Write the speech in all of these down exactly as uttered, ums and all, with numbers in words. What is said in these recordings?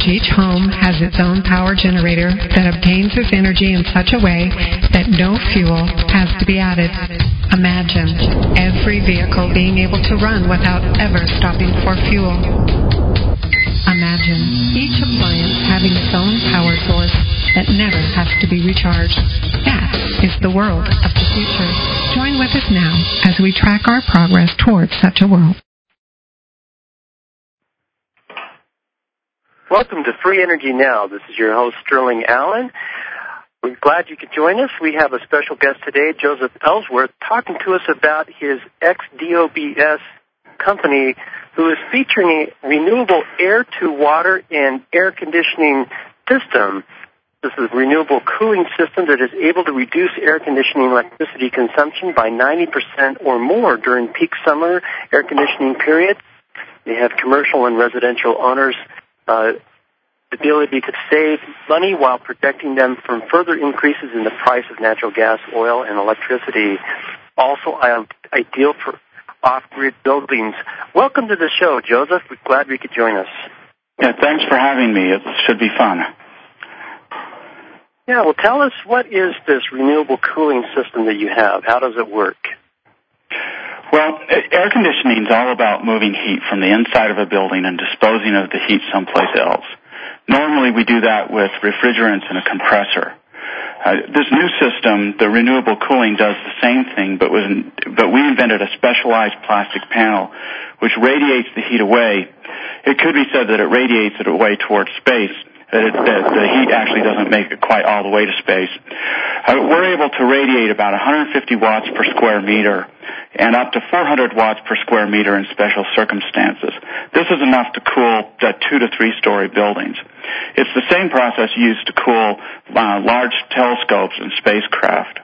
which each home has its own power generator that obtains its energy in such a way that no fuel has to be added. Imagine every vehicle being able to run without ever stopping for fuel. Imagine each appliance having its own power source that never has to be recharged. That is the world of the future. Join with us now as we track our progress towards such a world. Welcome to Free Energy Now. This is your host, Sterling Allen. We're glad you could join us. We have a special guest today, Joseph Ellsworth, talking to us about his X D O B S company, who is featuring a renewable air-to-water and air conditioning system. This is a renewable cooling system that is able to reduce air conditioning electricity consumption by ninety percent or more during peak summer air conditioning periods. They have commercial and residential owners Uh, the ability to save money while protecting them from further increases in the price of natural gas, oil, and electricity. Also, uh, ideal for off-grid buildings. Welcome to the show, Joseph. We're glad we could join us. Yeah, thanks for having me. It should be fun. Yeah, well, tell us, what is this renewable cooling system that you have? How does it work? Well, air conditioning is all about moving heat from the inside of a building and disposing of the heat someplace else. Normally, we do that with refrigerants and a compressor. Uh, this new system, the renewable cooling, does the same thing, but, was, but we invented a specialized plastic panel which radiates the heat away. It could be said that it radiates it away towards space. That, it, that the heat actually doesn't make it quite all the way to space. Uh, we're able to radiate about one hundred fifty watts per square meter and up to four hundred watts per square meter in special circumstances. This is enough to cool uh, two to three story buildings. It's the same process used to cool uh, large telescopes and spacecraft.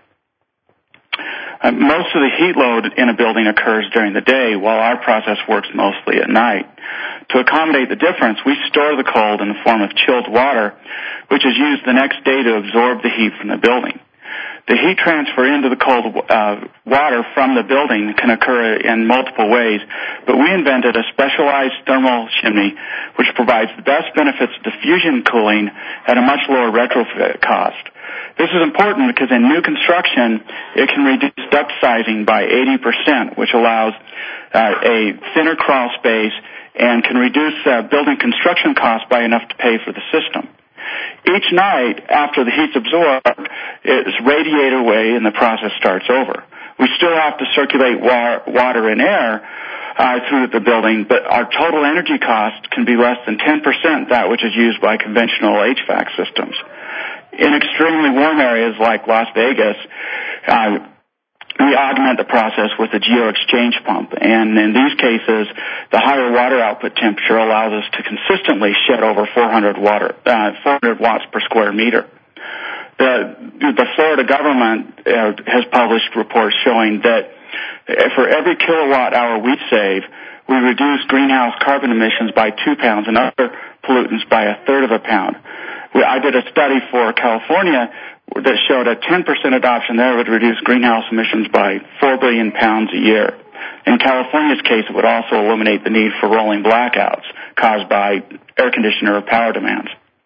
Uh, most of the heat load in a building occurs during the day, while our process works mostly at night. To accommodate the difference, we store the cold in the form of chilled water, which is used the next day to absorb the heat from the building. The heat transfer into the cold uh, water from the building can occur in multiple ways, but we invented a specialized thermal chimney which provides the best benefits of diffusion cooling at a much lower retrofit cost. This is important because in new construction, it can reduce duct sizing by eighty percent, which allows uh, a thinner crawl space and can reduce uh, building construction costs by enough to pay for the system. Each night, after the heat's absorbed, it's radiated away and the process starts over. We still have to circulate wa- water and air uh, through the building, but our total energy cost can be less than ten percent that which is used by conventional H V A C systems. In extremely warm areas like Las Vegas, uh, we augment the process with a geo-exchange pump, and in these cases, the higher water output temperature allows us to consistently shed over four hundred, water, uh, four hundred watts per square meter. The, the Florida government uh, has published reports showing that for every kilowatt hour we save, we reduce greenhouse carbon emissions by two pounds and other pollutants by a third of a pound. We, I did a study for California that showed a ten percent adoption there would reduce greenhouse emissions by four billion pounds a year. In California's case, it would also eliminate the need for rolling blackouts caused by air conditioner or power demands.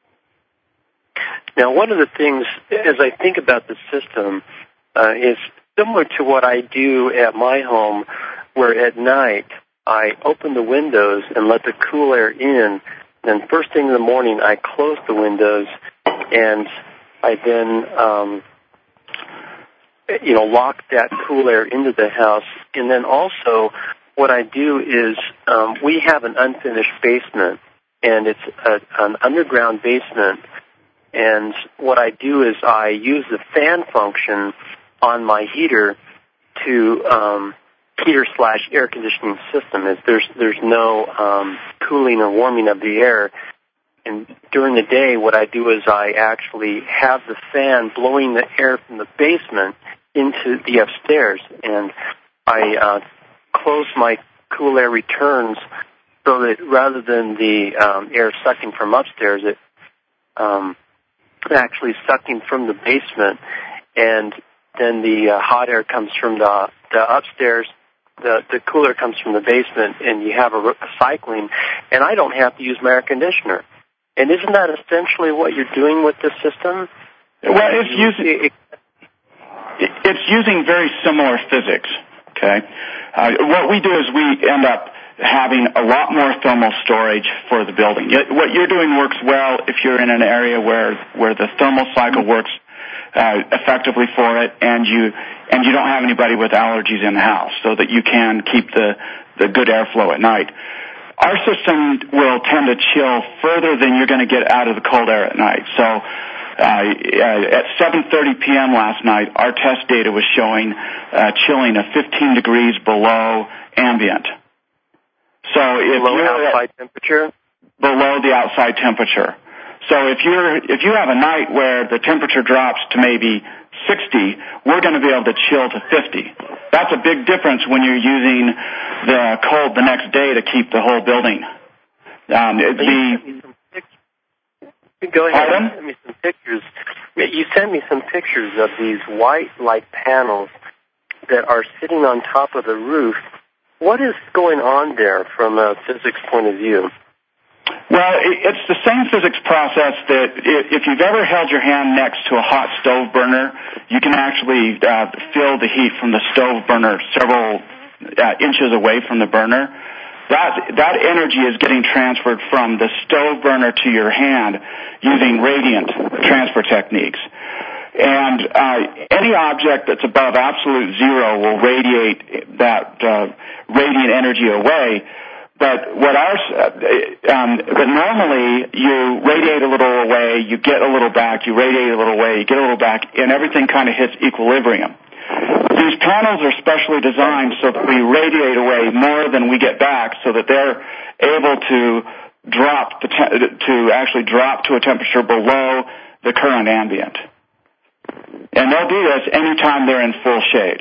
Now, one of the things, as I think about the system, uh, is similar to what I do at my home, where at night I open the windows and let the cool air in. Then first thing in the morning, I close the windows, and I then, um, you know, lock that cool air into the house. And then also what I do is um, we have an unfinished basement, and it's a, an underground basement. And what I do is I use the fan function on my heater to um, heater slash air conditioning system. Is there's there's no um, cooling or warming of the air. And during the day, what I do is I actually have the fan blowing the air from the basement into the upstairs, and I uh, close my cool air returns so that rather than the um, air sucking from upstairs, it um, actually sucking from the basement, and then the uh, hot air comes from the, the upstairs. The, the cooler comes from the basement, and you have a, a cycling, and I don't have to use my air conditioner. And isn't that essentially what you're doing with this system? Well, it's using it's using very similar physics. Okay, uh, what we do is we end up having a lot more thermal storage for the building. What you're doing works well if you're in an area where where the thermal cycle works uh, effectively for it, and you and you don't have anybody with allergies in the house, so that you can keep the the good airflow at night. Our system will tend to chill further than you're going to get out of the cold air at night. So uh, at seven thirty p.m. last night, our test data was showing uh, chilling of fifteen degrees below ambient. So if below you're outside temperature? Below the outside temperature. So if you're if you have a night where the temperature drops to maybe sixty, we're going to be able to chill to fifty. That's a big difference when you're using the cold the next day to keep the whole building. Um, it, the, Go ahead pardon? and send me some pictures. You sent me some pictures of these white light panels that are sitting on top of the roof. What is going on there from a physics point of view? Well, it's the same physics process that if you've ever held your hand next to a hot stove burner, you can actually uh, feel the heat from the stove burner several uh, inches away from the burner. That that energy is getting transferred from the stove burner to your hand using radiant transfer techniques. And uh, any object that's above absolute zero will radiate that uh, radiant energy away. But what our, um, but normally you radiate a little away, you get a little back, you radiate a little away, you get a little back, and everything kind of hits equilibrium. These panels are specially designed so that we radiate away more than we get back, so that they're able to drop the te- to actually drop to a temperature below the current ambient. And they'll do this anytime they're in full shade.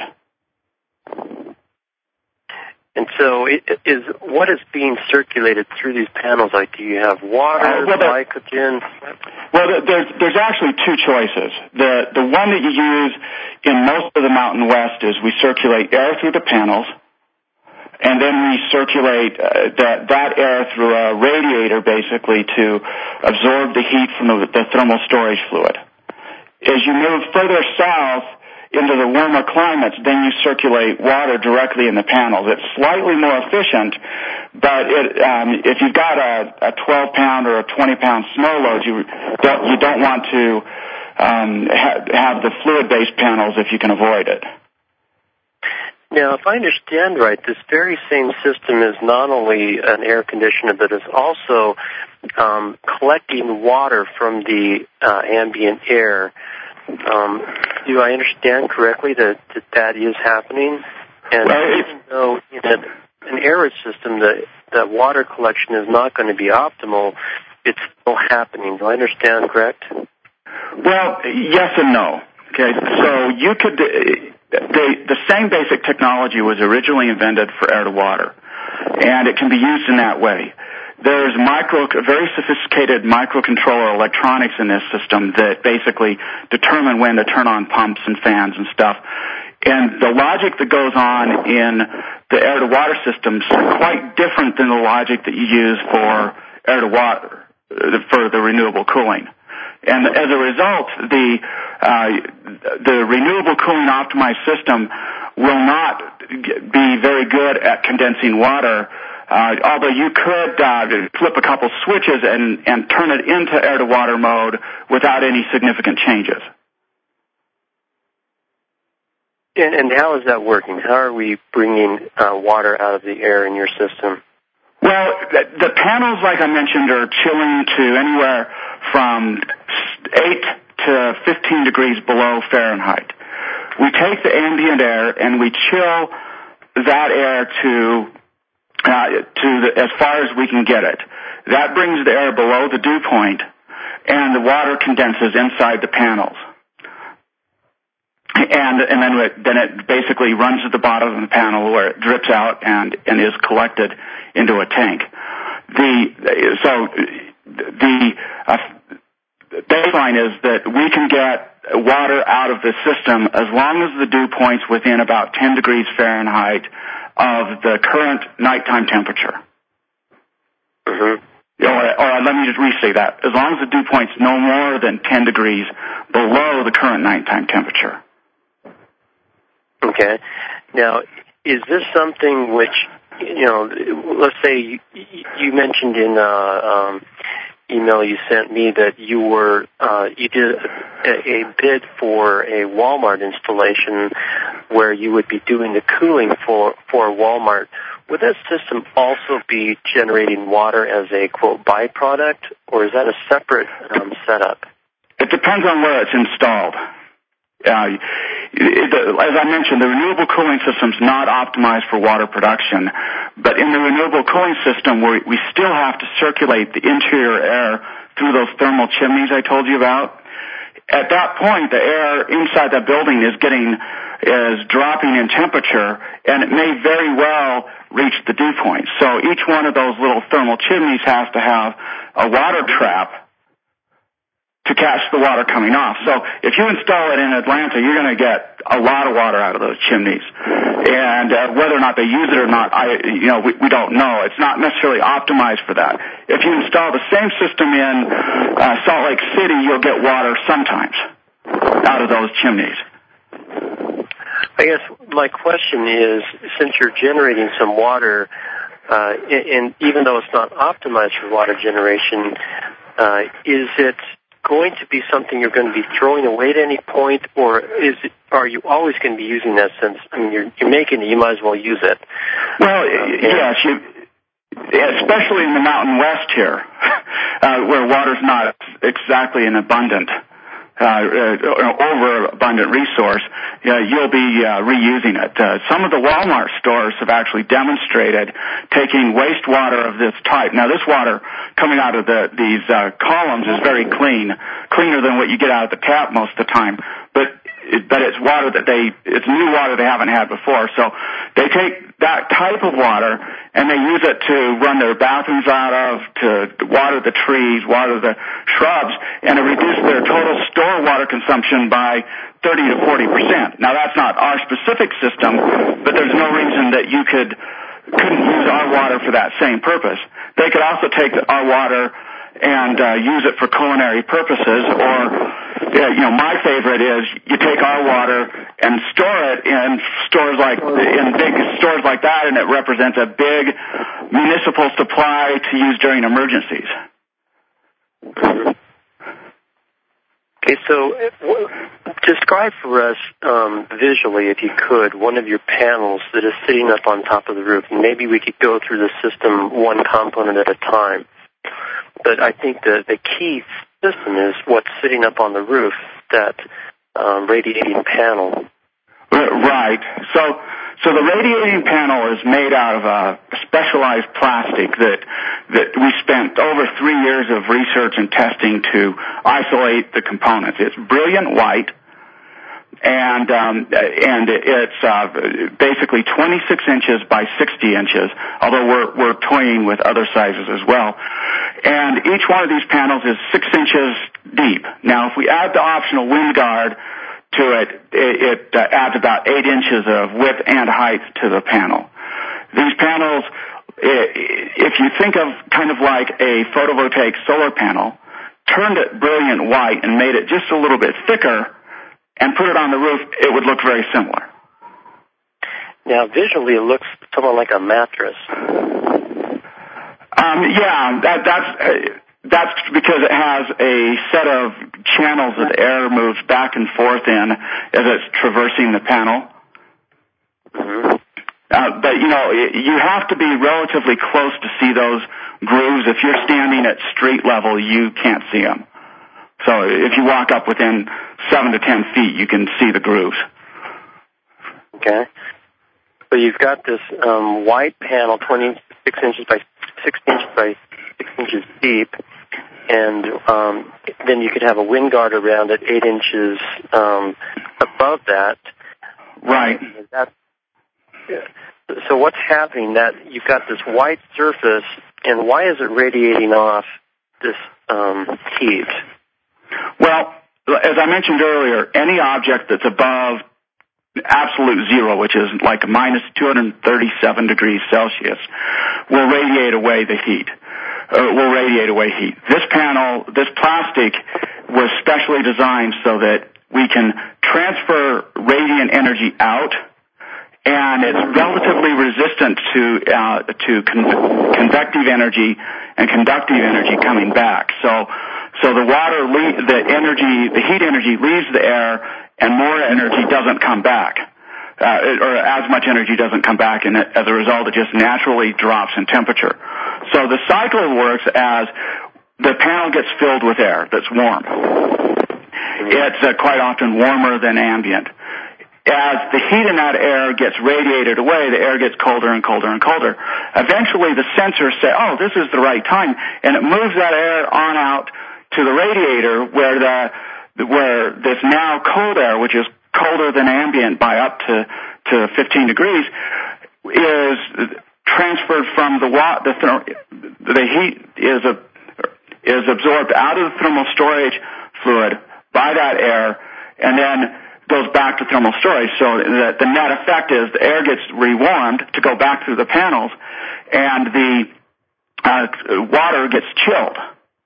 And so it is what is being circulated through these panels? Like, do you have water, uh, well, glycogen? Well, there's, there's actually two choices. The, the one that you use in most of the Mountain West is we circulate air through the panels, and then we circulate uh, that, that air through a radiator, basically, to absorb the heat from the, the thermal storage fluid. As you move further south into the warmer climates, then you circulate water directly in the panels. It's slightly more efficient, but it, um, if you've got a, a twelve pound or a twenty pound snow load, you don't, you don't want to um, ha- have the fluid-based panels if you can avoid it. Now, if I understand right, this very same system is not only an air conditioner, but is also um, collecting water from the uh, ambient air. Um, do I understand correctly that, that that is happening? And well, even though in a, an air system, the, the water collection is not going to be optimal, it's still happening. Do I understand correct? Well, yes and no. Okay, so you could, the, the same basic technology was originally invented for air to water, and it can be used in that way. There's micro, very sophisticated microcontroller electronics in this system that basically determine when to turn on pumps and fans and stuff. And the logic that goes on in the air-to-water systems is quite different than the logic that you use for air-to-water, for the renewable cooling. And as a result, the uh, the renewable cooling optimized system will not be very good at condensing water. Uh, although you could uh, flip a couple switches and, and turn it into air-to-water mode without any significant changes. And, and how is that working? How are we bringing uh, water out of the air in your system? Well, the, the panels, like I mentioned, are chilling to anywhere from eight to fifteen degrees below Fahrenheit. We take the ambient air and we chill that air to Uh, to the, as far as we can get it. That brings the air below the dew point, and the water condenses inside the panels. And, and then, it, then it basically runs at the bottom of the panel where it drips out and, and is collected into a tank. The, so the uh, baseline is that we can get water out of the system as long as the dew point's within about ten degrees Fahrenheit of the current nighttime temperature. Mm-hmm. Or, or let me just re-say that. As long as the dew point's no more than ten degrees below the current nighttime temperature. Okay. Now, is this something which, you know, let's say you, you mentioned in a um, email you sent me that you were, uh, you did a, a bid for a Walmart installation where you would be doing the cooling for, for Walmart. Would that system also be generating water as a, quote, byproduct, or is that a separate um, setup? It depends on where it's installed. Uh, it, as I mentioned, the renewable cooling system is not optimized for water production, but in the renewable cooling system, we, we still have to circulate the interior air through those thermal chimneys I told you about. At that point, the air inside that building is getting is dropping in temperature, and it may very well reach the dew point. So each one of those little thermal chimneys has to have a water trap to catch the water coming off. So if you install it in Atlanta, you're going to get a lot of water out of those chimneys. And uh, whether or not they use it or not, I, you know, we, we don't know. It's not necessarily optimized for that. If you install the same system in uh, Salt Lake City, you'll get water sometimes out of those chimneys. I guess my question is, since you're generating some water, uh, and even though it's not optimized for water generation, uh, is it going to be something you're going to be throwing away at any point, or is it, are you always going to be using that? Since I mean, you're, you're making it, you might as well use it. Well, yes, you, especially in the Mountain West here, uh, where water's not exactly an abundant, uh, uh, overabundant resource, uh, you'll be uh, reusing it. Uh, some of the Walmart stores have actually demonstrated taking wastewater of this type. Now, this water coming out of the, these uh, columns is very clean, cleaner than what you get out of the tap most of the time. But it, but it's water that they, it's new water they haven't had before. So they take that type of water and they use it to run their bathrooms out of, to water the trees, water the shrubs, and it reduces their total store water consumption by thirty to forty percent. Now that's not our specific system, but there's no reason that you could, couldn't use our water for that same purpose. They could also take our water and uh, use it for culinary purposes, or, uh, you know, my favorite is you take our water and store it in stores like, in big stores like that, and it represents a big municipal supply to use during emergencies. Okay, so describe for us um, visually, if you could, one of your panels that is sitting up on top of the roof. And maybe we could go through the system one component at a time. But I think the, the key system is what's sitting up on the roof, that um, radiating panel. Right. So, so the radiating panel is made out of a specialized plastic that that we spent over three years of research and testing to isolate the components. It's brilliant white, and um, and it's uh, basically twenty-six inches by sixty inches. Although we're we're toying with other sizes as well. And each one of these panels is six inches deep. Now, if we add the optional wind guard to it, it, it uh, adds about eight inches of width and height to the panel. These panels, if you think of kind of like a photovoltaic solar panel, turned it brilliant white and made it just a little bit thicker and put it on the roof, it would look very similar. Now, visually, it looks somewhat like a mattress. Um, yeah, that, that's uh, that's because it has a set of channels that air moves back and forth in as it's traversing the panel. Mm-hmm. Uh, but, you know, you have to be relatively close to see those grooves. If you're standing at street level, you can't see them. So if you walk up within seven to ten feet, you can see the grooves. Okay. So you've got this um, white panel, twenty-six inches by six inches by six inches deep, and um, then you could have a wind guard around it, eight inches um, above that. Right. That, so what's happening? That you've got this white surface, and why is it radiating off this um, heat? Well, as I mentioned earlier, any object that's above absolute zero, which is like minus two hundred thirty-seven degrees Celsius, will radiate away the heat. uh, will radiate away heat. This panel, this plastic, was specially designed so that we can transfer radiant energy out, and it's relatively resistant to uh, to con- convective energy and conductive energy coming back. So, so the water, le- the energy, the heat energy leaves the air, and more energy doesn't come back, uh, or as much energy doesn't come back, and as a result, it just naturally drops in temperature. So the cycle works as the panel gets filled with air that's warm. It's uh, quite often warmer than ambient. As the heat in that air gets radiated away, the air gets colder and colder and colder. Eventually, the sensors say, oh, this is the right time, and it moves that air on out to the radiator where the where this now cold air, which is colder than ambient by up to, to fifteen degrees, is transferred from the wa- the, the heat is a, is absorbed out of the thermal storage fluid by that air, and then goes back to thermal storage. So the, the net effect is the air gets rewarmed to go back through the panels, and the uh, water gets chilled.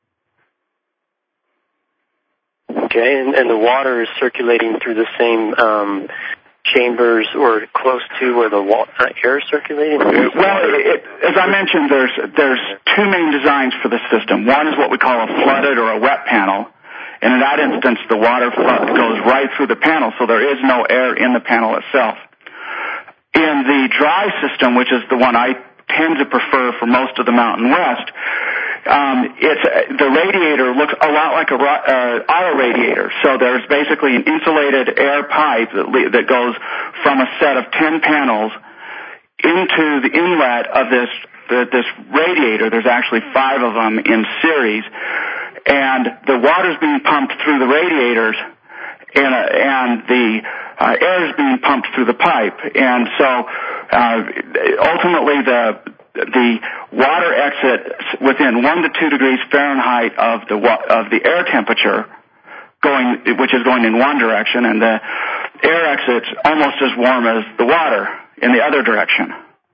Okay, and, and the water is circulating through the same um, chambers or close to where the wa- uh, air is circulating? Well, it, as I mentioned, there's there's two main designs for the system. One is what we call a flooded or a wet panel. And in that instance, the water flood goes right through the panel, so there is no air in the panel itself. In the dry system, which is the one I tend to prefer for most of the Mountain West, um, it's the radiator looks a lot like a uh, auto radiator. So there's basically an insulated air pipe that, le- that goes from a set of ten panels into the inlet of this the, this radiator. There's actually five of them in series. And the water's being pumped through the radiators, and, uh, and the uh, air is being pumped through the pipe. And so uh, ultimately the the water exits within one to two degrees Fahrenheit of the wa- of the air temperature, going which is going in one direction, and the air exits almost as warm as the water in the other direction.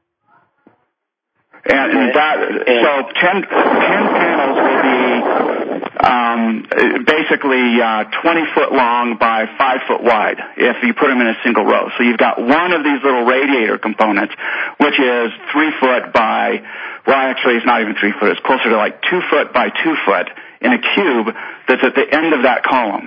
And, and that so ten, ten panels will be Um, basically uh, twenty foot long by five foot wide if you put them in a single row. So you've got one of these little radiator components, which is three foot by, well, actually it's not even three foot. It's closer to like two foot by two foot in a cube that's at the end of that column.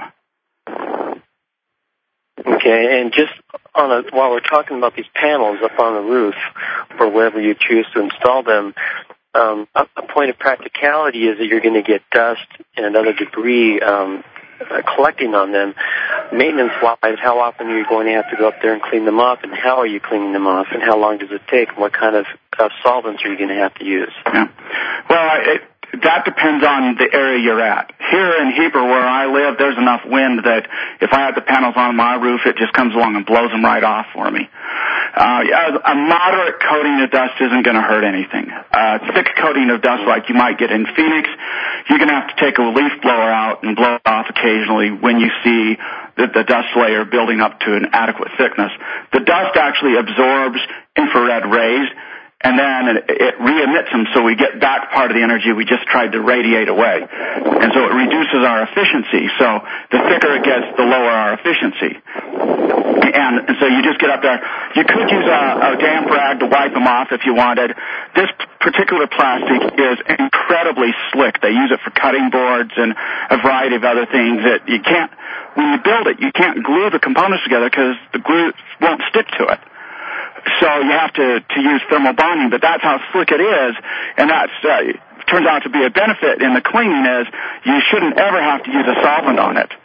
Okay, and just on a, while we're talking about these panels up on the roof, or wherever you choose to install them, Um, a, a point of practicality is that you're going to get dust and other debris um, uh, collecting on them. Maintenance-wise, how often are you going to have to go up there and clean them off, and how are you cleaning them off, and how long does it take, and what kind of uh, solvents are you going to have to use? Yeah. Well, it, that depends on the area you're at. Here in Heber, where I live, there's enough wind that if I had the panels on my roof, it just comes along and blows them right off for me. Uh, a moderate coating of dust isn't going to hurt anything. A uh, thick coating of dust like you might get in Phoenix, you're going to have to take a leaf blower out and blow it off occasionally when you see the, the dust layer building up to an adequate thickness. The dust actually absorbs infrared rays, and then it, it re-emits them, so we get back part of the energy we just tried to radiate away. And so it reduces our efficiency. So the thicker it gets, the lower our efficiency. And, and so you just get up there. You could use a, a damp rag to wipe them off if you wanted. This particular plastic is incredibly slick. They use it for cutting boards and a variety of other things that you can't, when you build it, you can't glue the components together because the glue won't stick to it. So you have to, to use thermal bonding, but that's how slick it is, and that's uh, turns out to be a benefit in the cleaning is you shouldn't ever have to use a solvent on it.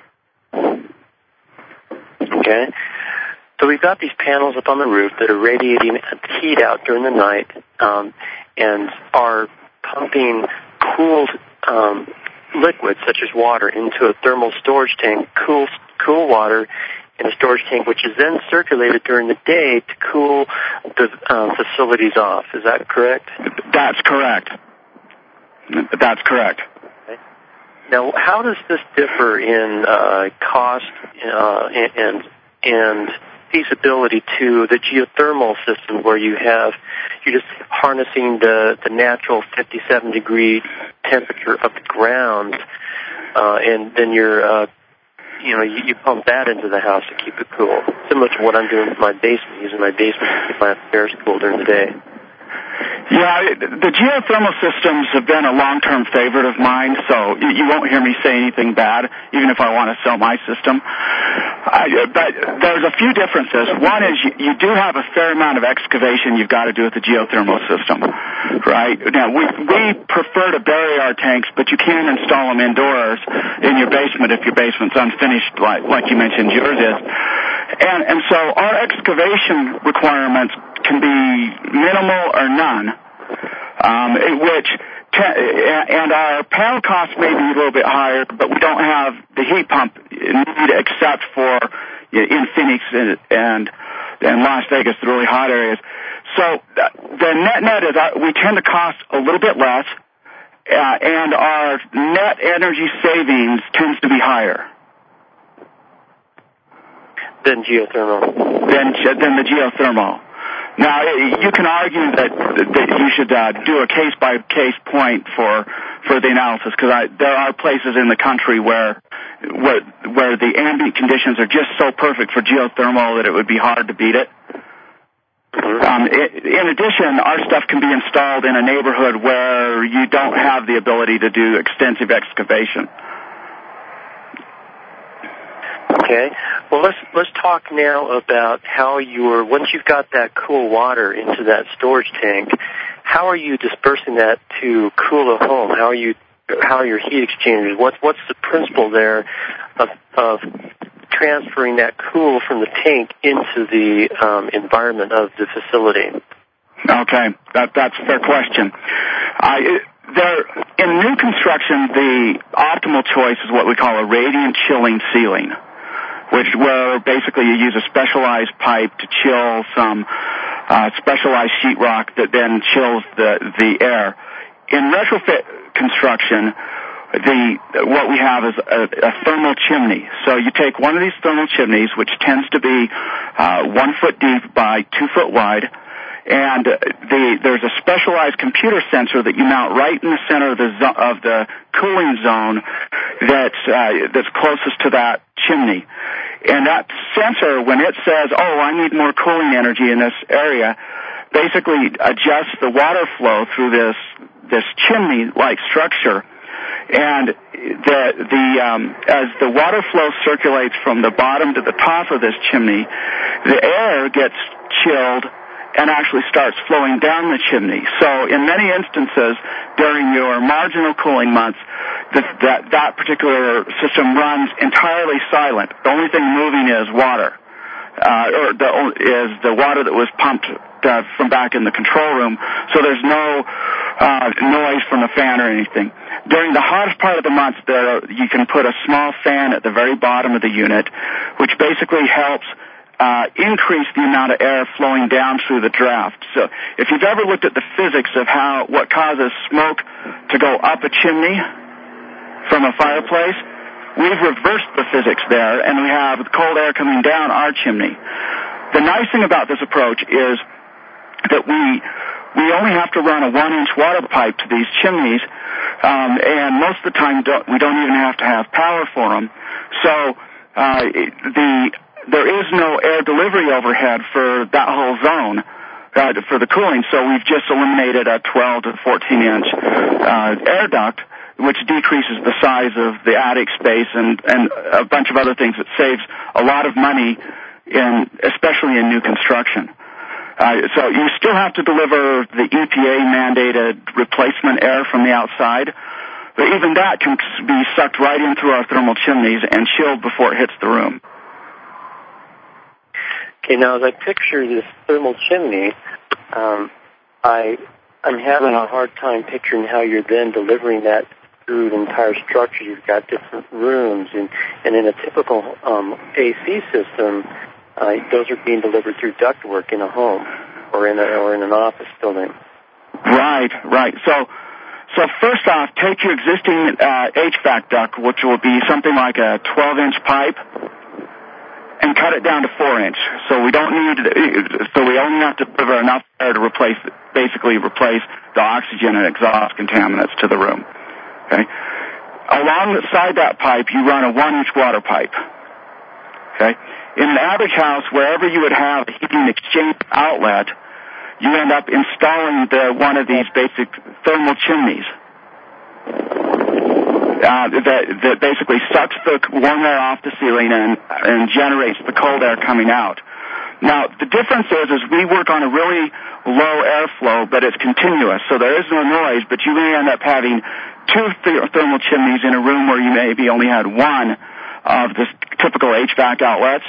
Okay. So we've got these panels up on the roof that are radiating heat out during the night um, and are pumping cooled um, liquids such as water into a thermal storage tank, cool, cool water in a storage tank, which is then circulated during the day to cool the uh, facilities off. Is that correct? That's correct. That's correct. Okay. Now, how does this differ in uh, cost uh, and and feasibility to the geothermal system where you have, you're just harnessing the, the natural fifty-seven degree temperature of the ground, uh, and then you're, uh, you know, you, you pump that into the house to keep it cool. Similar to what I'm doing with my basement, using my basement to keep my upstairs cool during the day. Yeah, the geothermal systems have been a long-term favorite of mine, so you won't hear me say anything bad, even if I want to sell my system. I, but there's a few differences. One is you, you do have a fair amount of excavation you've got to do with the geothermal system, right? Now, we, we prefer to bury our tanks, but you can install them indoors in your basement if your basement's unfinished, like, like you mentioned yours is. And, and so our excavation requirements can be minimal or none, um, which te- and our panel costs may be a little bit higher, but we don't have the heat pump need except for in Phoenix and and, and Las Vegas, the really hot areas. So the net net is our, we tend to cost a little bit less, uh, and our net energy savings tends to be higher than geothermal. Than than the geothermal. Now, you can argue that, that you should uh, do a case-by-case point for for the analysis, because there are places in the country where, where where the ambient conditions are just so perfect for geothermal that it would be hard to beat it. Um, it. In addition, our stuff can be installed in a neighborhood where you don't have the ability to do extensive excavation. Okay. Well, let's let's talk now about how you're, once you've got that cool water into that storage tank, how are you dispersing that to cool the home? How are you, how are your heat exchangers? What's what's the principle there of of transferring that cool from the tank into the um, environment of the facility? Okay, that that's a fair question. I. There, in new construction, the optimal choice is what we call a radiant chilling ceiling, which where basically you use a specialized pipe to chill some uh, specialized sheetrock that then chills the the air. In retrofit construction, the what we have is a, a thermal chimney. So you take one of these thermal chimneys, which tends to be uh, one foot deep by two foot wide, and the, there's a specialized computer sensor that you mount right in the center of the zo- of the cooling zone that's uh, that's closest to that chimney. And that sensor, when it says, "Oh, I need more cooling energy in this area," basically adjusts the water flow through this this chimney-like structure. And the the um, as the water flow circulates from the bottom to the top of this chimney, the air gets chilled and actually starts flowing down the chimney. So in many instances, during your marginal cooling months, this, that, that particular system runs entirely silent. The only thing moving is water, uh, or the, is the water that was pumped uh, from back in the control room, so there's no uh, noise from the fan or anything. During the hottest part of the month, there, you can put a small fan at the very bottom of the unit, which basically helps Uh, increase the amount of air flowing down through the draft. So if you've ever looked at the physics of how what causes smoke to go up a chimney from a fireplace, we've reversed the physics there, and we have cold air coming down our chimney. The nice thing about this approach is that we we only have to run a one-inch water pipe to these chimneys, um, and most of the time don't, we don't even have to have power for them. So uh, the There is no air delivery overhead for that whole zone uh, for the cooling, so we've just eliminated a twelve to fourteen inch uh, air duct, which decreases the size of the attic space and, and a bunch of other things that saves a lot of money, in, especially in new construction. Uh, so you still have to deliver the E P A-mandated replacement air from the outside, but even that can be sucked right in through our thermal chimneys and chilled before it hits the room. Okay, now as I picture this thermal chimney, um, I, I'm having a hard time picturing how you're then delivering that through the entire structure. You've got different rooms, and, and in a typical um, A C system, uh, those are being delivered through ductwork in a home or in a, or in an office building. Right, right. So, so first off, take your existing uh, H V A C duct, which will be something like a twelve inch pipe, and cut it down to four inch. So we don't need, so we only have to deliver enough air to replace, basically replace the oxygen and exhaust contaminants to the room. Okay. Alongside that pipe, you run a one inch water pipe. Okay. In an average house, wherever you would have a heating exchange outlet, you end up installing the, one of these basic thermal chimneys. Uh, that, that basically sucks the warm air off the ceiling and, and generates the cold air coming out. Now, the difference is, is we work on a really low airflow, but it's continuous, so there is no noise, but you may end up having two th- thermal chimneys in a room where you maybe only had one of the typical H V A C outlets,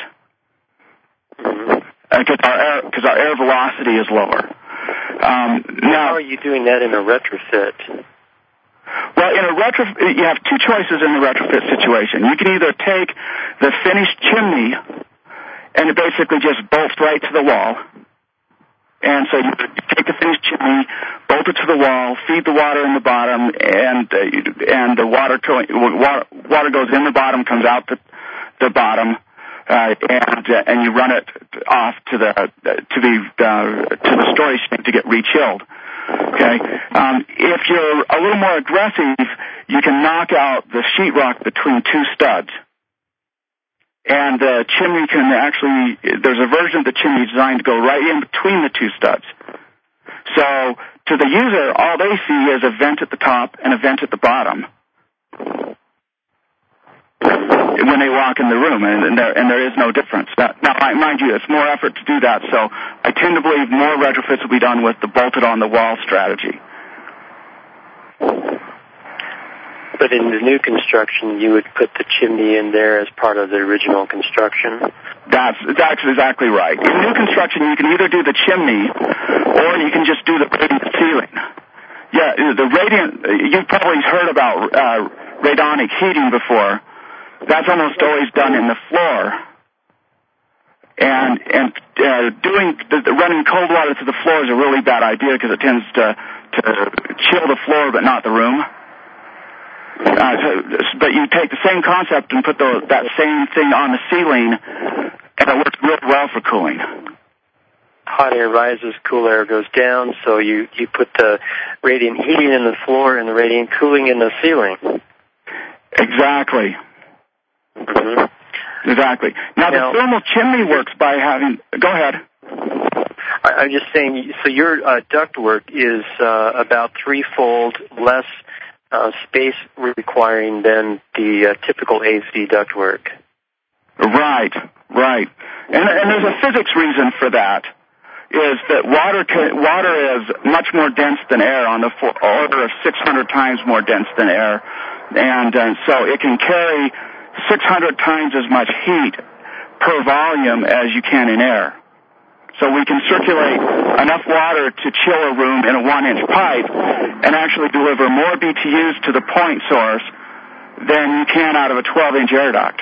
because our air, because our air velocity is lower. Um, now, how are you doing that in a retrofit? Well, in a retrofit, you have two choices in the retrofit situation. You can either take the finished chimney and it basically just bolts right to the wall. And so you take the finished chimney, bolt it to the wall, feed the water in the bottom, and uh, and the water, co- water water goes in the bottom, comes out the the bottom, uh, and uh, and you run it off to the uh, to the uh, to the storage tank to get rechilled. Okay. Um, if you're a little more aggressive, you can knock out the sheetrock between two studs. And the chimney can actually, there's a version of the chimney designed to go right in between the two studs. So to the user, all they see is a vent at the top and a vent at the bottom when they walk in the room, and, and, there, and there is no difference. Now, now, mind you, it's more effort to do that, so I tend to believe more retrofits will be done with the bolted-on-the-wall strategy. But in the new construction, you would put the chimney in there as part of the original construction? That's, that's exactly right. In new construction, you can either do the chimney or you can just do the radiant ceiling. Yeah, the radiant, you've probably heard about uh, radonic heating before. That's almost always done in the floor. And and uh, doing the, running cold water to the floor is a really bad idea because it tends to, to chill the floor but not the room. Uh, so, but you take the same concept and put the, that same thing on the ceiling, and it works really well for cooling. Hot air rises, cool air goes down, so you, you put the radiant heating in the floor and the radiant cooling in the ceiling. Exactly. Mm-hmm. Exactly. Now, now, the thermal chimney works by having... Go ahead. I, I'm just saying, so your uh, ductwork is uh, about threefold less uh, space requiring than the uh, typical A C ductwork. Right, right. And, and there's a physics reason for that, is that water can, water is much more dense than air, on the order of six hundred times more dense than air. And uh, so it can carry six hundred times as much heat per volume as you can in air. So we can circulate enough water to chill a room in a one-inch pipe and actually deliver more B T Us to the point source than you can out of a twelve-inch air duct.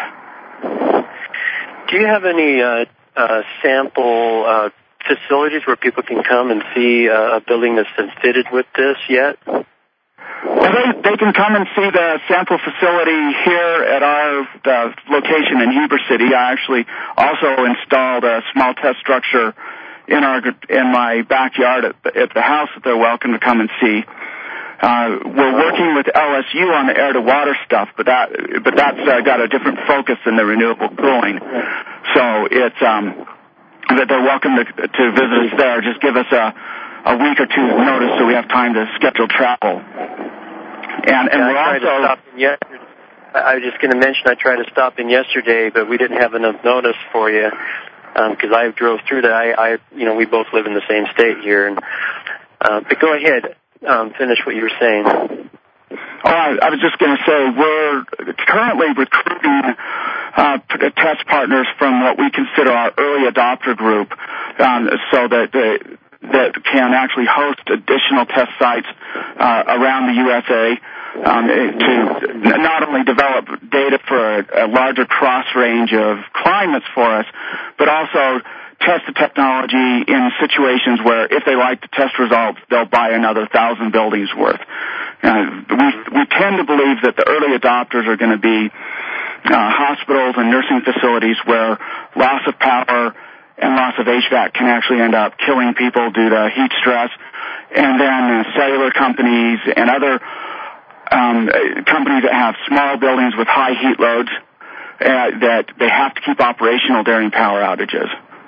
Do you have any uh, uh, sample uh, facilities where people can come and see uh, a building that's been fitted with this yet? Well, they, they can come and see the sample facility here at our uh, location in Heber City. I actually also installed a small test structure in our in my backyard at the, at the house that they're welcome to come and see. Uh, we're working with L S U on the air-to-water stuff, but that but that's uh, got a different focus than the renewable cooling. So it's um, that they're welcome to, to visit us there. Just give us a a week or two notice so we have time to schedule travel. And, and yeah, we're I also... Stop in yesterday. I was just going to mention I tried to stop in yesterday, but we didn't have enough notice for you because um, I drove through that. I, I, you know, we both live in the same state here. And uh, but go ahead, um, finish what you were saying. Oh, I, I was just going to say we're currently recruiting uh, test partners from what we consider our early adopter group, um, so that they, that can actually host additional test sites uh, around the U S A um, to not only develop data for a, a larger cross range of climates for us, but also test the technology in situations where if they like the test results, they'll buy another thousand buildings worth. Uh, we, we tend to believe that the early adopters are going to be uh, hospitals and nursing facilities where loss of power and loss of H V A C can actually end up killing people due to heat stress. And then uh, cellular companies and other um, companies that have small buildings with high heat loads uh, that they have to keep operational during power outages.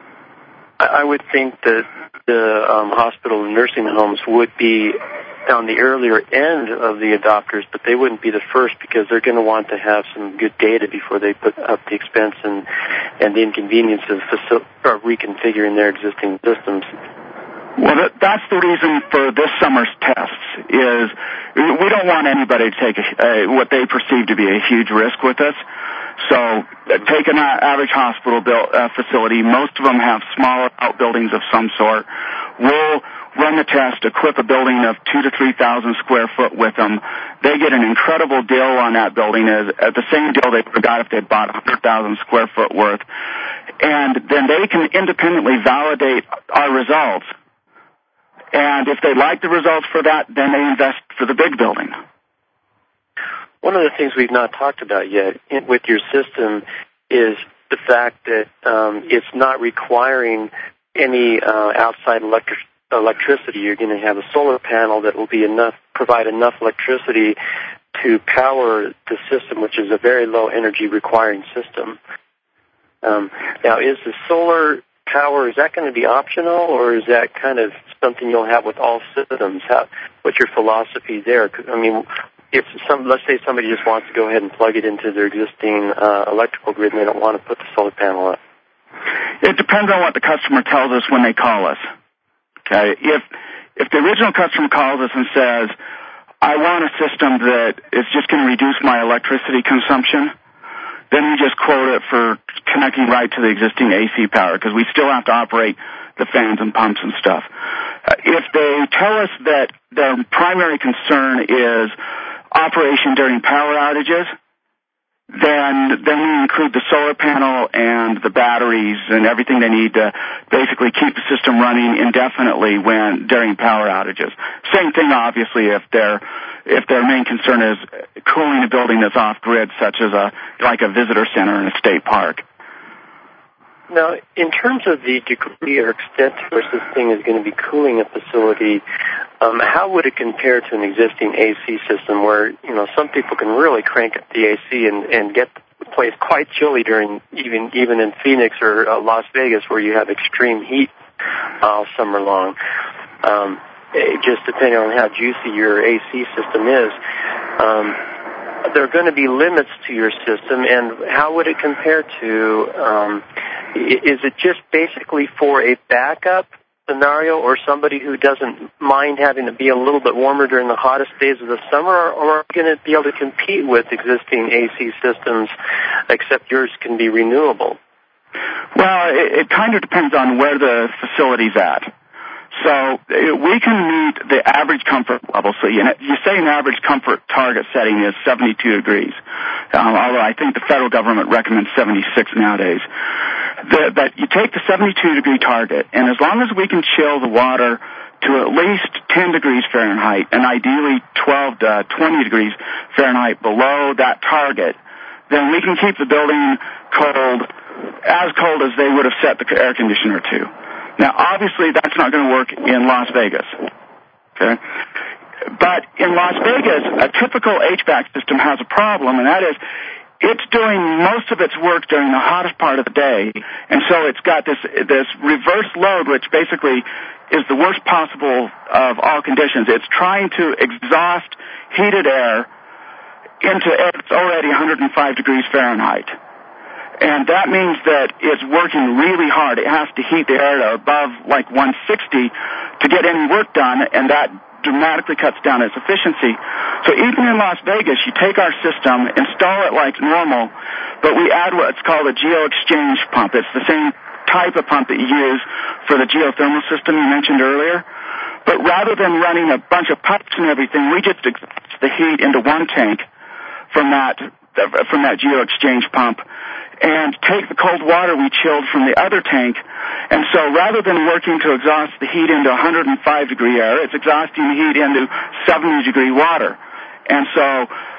I would think that the um, hospital and nursing homes would be on the earlier end of the adopters, but they wouldn't be the first because they're going to want to have some good data before they put up the expense and, and the inconvenience of facil- or reconfiguring their existing systems. Well, that, that's the reason for this summer's tests is we don't want anybody to take a, a, what they perceive to be a huge risk with us. So uh, take an average hospital built, uh, facility. Most of them have smaller outbuildings of some sort. We'll run the test, equip a building of two to three thousand square foot with them. They get an incredible deal on that building, as at the same deal they would have got if they bought one hundred thousand square foot worth. And then they can independently validate our results. And if they like the results for that, then they invest for the big building. One of the things we've not talked about yet in, with your system is the fact that um, it's not requiring any uh, outside electric, electricity. You're going to have a solar panel that will be enough, provide enough electricity to power the system, which is a very low energy requiring system. Um, now, is the solar power, is that going to be optional, or is that kind of something you'll have with all systems? How, what's your philosophy there? I mean, if some, let's say somebody just wants to go ahead and plug it into their existing uh, electrical grid and they don't want to put the solar panel up. It depends on what the customer tells us when they call us. Okay, if if the original customer calls us and says, I want a system that is just going to reduce my electricity consumption, then we just quote it for connecting right to the existing A C power, because we still have to operate the fans and pumps and stuff. Uh, if they tell us that their primary concern is operation during power outages, then then we include the solar panel and the batteries and everything they need to basically keep the system running indefinitely when during power outages. Same thing, obviously, if their if their main concern is cooling a building that's off grid, such as a like a visitor center in a state park. Now, in terms of the degree or extent to which this thing is going to be cooling a facility, um, how would it compare to an existing A C system where, you know, some people can really crank up the A C and, and get the place quite chilly during, even even in Phoenix or uh, Las Vegas where you have extreme heat all summer long, um, it, just depending on how juicy your A C system is. Um, there are going to be limits to your system, and how would it compare to, um, is it just basically for a backup scenario or somebody who doesn't mind having to be a little bit warmer during the hottest days of the summer, or, or are you going to be able to compete with existing A C systems, except yours can be renewable? Well, it, it kind of depends on where the facility's at. So we can meet the average comfort level. So you, you say an average comfort target setting is seventy-two degrees, um, although I think the federal government recommends seventy-six nowadays. The, but you take the seventy-two degree target, and as long as we can chill the water to at least ten degrees Fahrenheit, and ideally twelve to twenty degrees Fahrenheit below that target, then we can keep the building cold, as cold as they would have set the air conditioner to. Now, obviously, that's not going to work in Las Vegas, okay? But in Las Vegas, a typical H V A C system has a problem, and that is it's doing most of its work during the hottest part of the day, and so it's got this this reverse load, which basically is the worst possible of all conditions. It's trying to exhaust heated air into air that's already one hundred five degrees Fahrenheit. And that means that it's working really hard. It has to heat the air to above like one sixty to get any work done, and that dramatically cuts down its efficiency. So even in Las Vegas, you take our system, install it like normal, but we add what's called a geo-exchange pump. It's the same type of pump that you use for the geothermal system you mentioned earlier. But rather than running a bunch of pumps and everything, we just exhaust the heat into one tank from that from that geo-exchange pump, and take the cold water we chilled from the other tank. And so rather than working to exhaust the heat into one hundred five degree air, it's exhausting the heat into seventy degree water. And so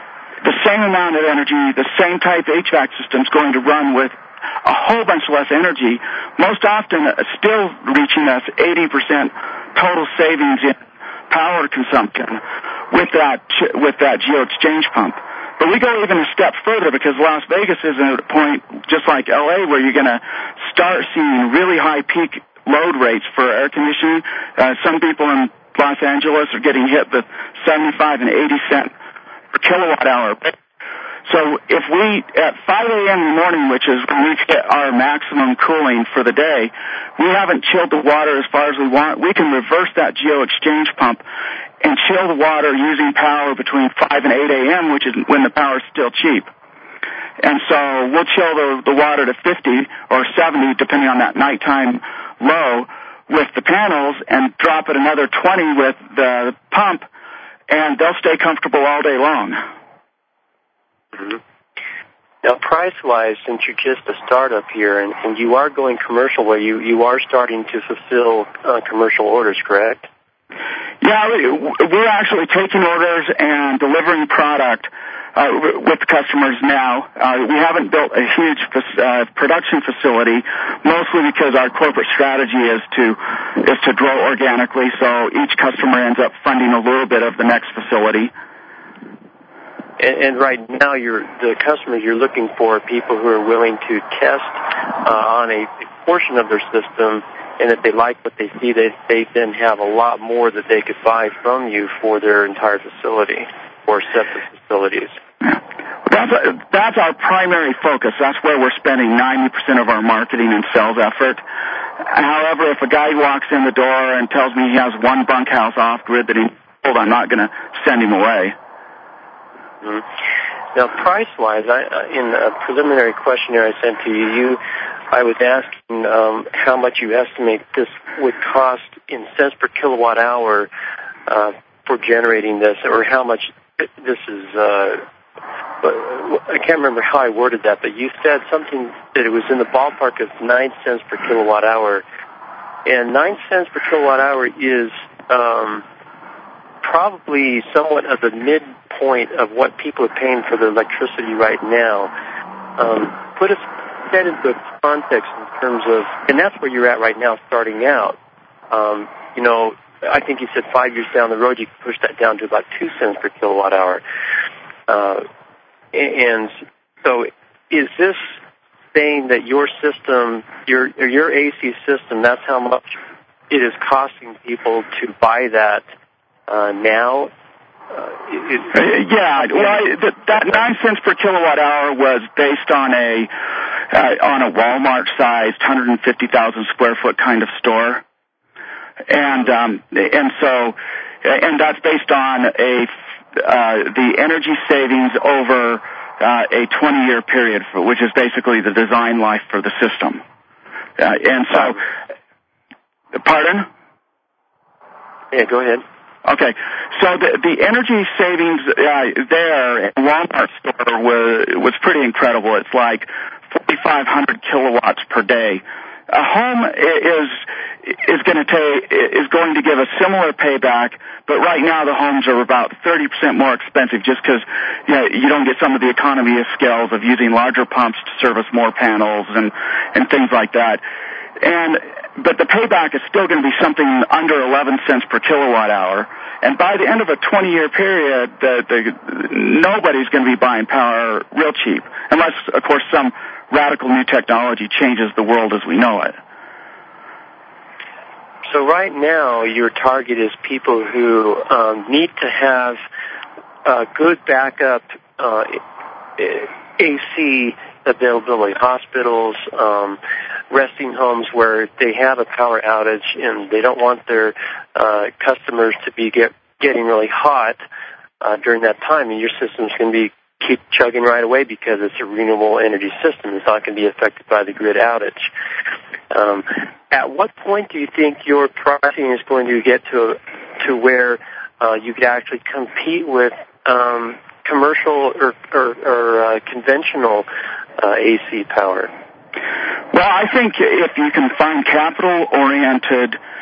the same amount of energy, the same type H V A C system is going to run with a whole bunch less energy, most often still reaching us eighty percent total savings in power consumption with that with that geo-exchange pump. But we go even a step further because Las Vegas is at a point, just like L A, where you're going to start seeing really high peak load rates for air conditioning. Uh, some people in Los Angeles are getting hit with seventy-five and eighty cent per kilowatt hour. So if we, at five a.m. in the morning, which is when we hit our maximum cooling for the day, we haven't chilled the water as far as we want, we can reverse that geo-exchange pump and chill the water using power between five and eight a.m., which is when the power is still cheap. And so we'll chill the, the water to fifty or seventy, depending on that nighttime low, with the panels, and drop it another twenty with the pump, and they'll stay comfortable all day long. Mm-hmm. Now, price-wise, since you're just a startup here, and, and you are going commercial, where you, you are starting to fulfill uh, commercial orders, correct? Yeah, we're actually taking orders and delivering product uh, with customers now. Uh, we haven't built a huge uh, production facility, mostly because our corporate strategy is to is to grow organically. So each customer ends up funding a little bit of the next facility. And, and right now, you're, the customers you're looking for are people who are willing to test uh, on a portion of their system, and if they like what they see, they, they then have a lot more that they could buy from you for their entire facility or separate facilities. That's, a, that's our primary focus. That's where we're spending ninety percent of our marketing and sales effort. However, if a guy walks in the door and tells me he has one bunkhouse off-grid that he sold, I'm not going to send him away. Mm-hmm. Now, price-wise, I, in a preliminary questionnaire I sent to you, you I was asking um, how much you estimate this would cost in cents per kilowatt hour uh, for generating this, or how much this is. Uh, I can't remember how I worded that, but you said something that it was in the ballpark of nine cents per kilowatt hour, and nine cents per kilowatt hour is um, probably somewhat of the midpoint of what people are paying for their electricity right now. Um, put us that into context in terms of, and that's where you're at right now, starting out. Um, you know, I think you said five years down the road you can push that down to about two cents per kilowatt hour. Uh, and so, is this saying that your system, your your A C system, that's how much it is costing people to buy that uh, now? Uh, it, it, yeah, well, that, that nine cents per kilowatt hour was based on a uh, on a Walmart-sized one hundred fifty thousand square foot kind of store, and um, and so and that's based on a uh, the energy savings over uh, a twenty year period, for, which is basically the design life for the system, uh, and so, pardon? Yeah, go ahead. Okay, so the, the energy savings uh, there at Walmart store was, was pretty incredible. It's like forty-five hundred kilowatts per day. A home is is going to take is going to give a similar payback, but right now the homes are about thirty percent more expensive, just because you know, you don't get some of the economy of scales of using larger pumps to service more panels and and things like that. And but the payback is still going to be something under eleven cents per kilowatt hour. And by the end of a twenty year period, the, the, nobody's going to be buying power real cheap, unless, of course, some radical new technology changes the world as we know it. So right now, your target is people who um, need to have uh, good backup uh, A C availability, hospitals, um, resting homes where they have a power outage and they don't want their uh, customers to be get, getting really hot uh, during that time, and your system's going to be keep chugging right away because it's a renewable energy system. It's not going to be affected by the grid outage. Um, at what point do you think your pricing is going to get to to where uh, you could actually compete with um, commercial or, or, or uh, conventional uh, A C power? Well, I think if you can find capital-oriented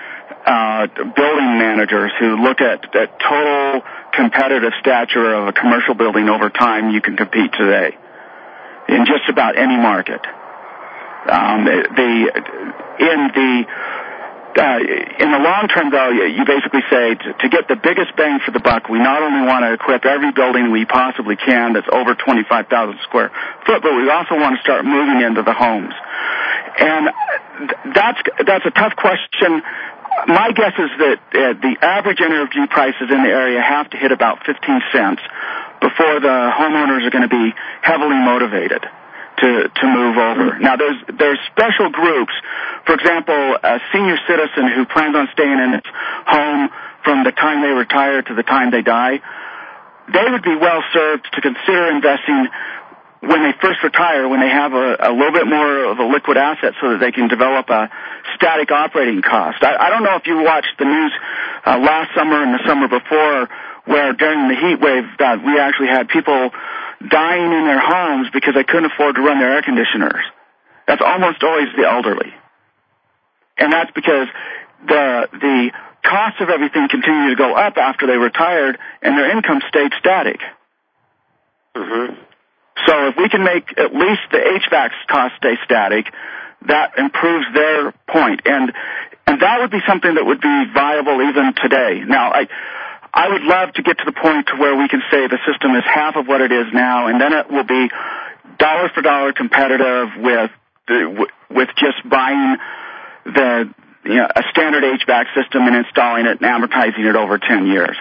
uh, building managers who look at, at total competitive stature of a commercial building over time, you can compete today in just about any market. Um, the in the uh, in the long term, though, you basically say to, to get the biggest bang for the buck, we not only want to equip every building we possibly can that's over twenty-five thousand square foot, but we also want to start moving into the homes. And that's that's a tough question. My guess is that uh, the average energy prices in the area have to hit about fifteen cents before the homeowners are going to be heavily motivated to to move over. Now, there's there's special groups. For example, a senior citizen who plans on staying in his home from the time they retire to the time they die, they would be well served to consider investing when they first retire, when they have a, a little bit more of a liquid asset so that they can develop a static operating cost. I, I don't know if you watched the news uh, last summer and the summer before, where during the heat wave that we actually had people dying in their homes because they couldn't afford to run their air conditioners. That's almost always the elderly. And that's because the the costs of everything continue to go up after they retired and their income stayed static. Mm-hmm. So if we can make at least the H V A C cost stay static, that improves their point. And and that would be something that would be viable even today. Now, I I would love to get to the point to where we can say the system is half of what it is now, and then it will be dollar for dollar competitive with the, with just buying the you know, a standard H V A C system and installing it and amortizing it over ten years.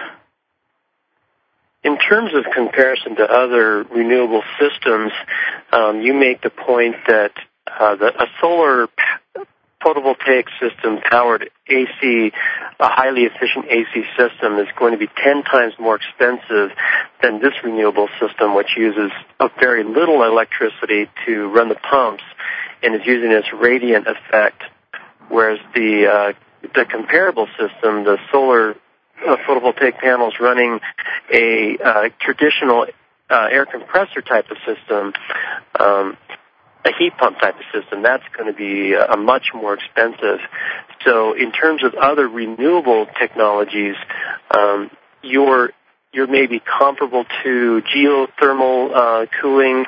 In terms of comparison to other renewable systems, um, you make the point that uh, the, a solar photovoltaic system powered A C, a highly efficient A C system, is going to be ten times more expensive than this renewable system, which uses a very little electricity to run the pumps and is using this radiant effect, whereas the uh, the comparable system, the solar Uh, photovoltaic panels running a uh, traditional uh, air compressor type of system, um, a heat pump type of system, that's going to be uh, much more expensive. So in terms of other renewable technologies, um, you're, you're maybe comparable to geothermal uh, cooling,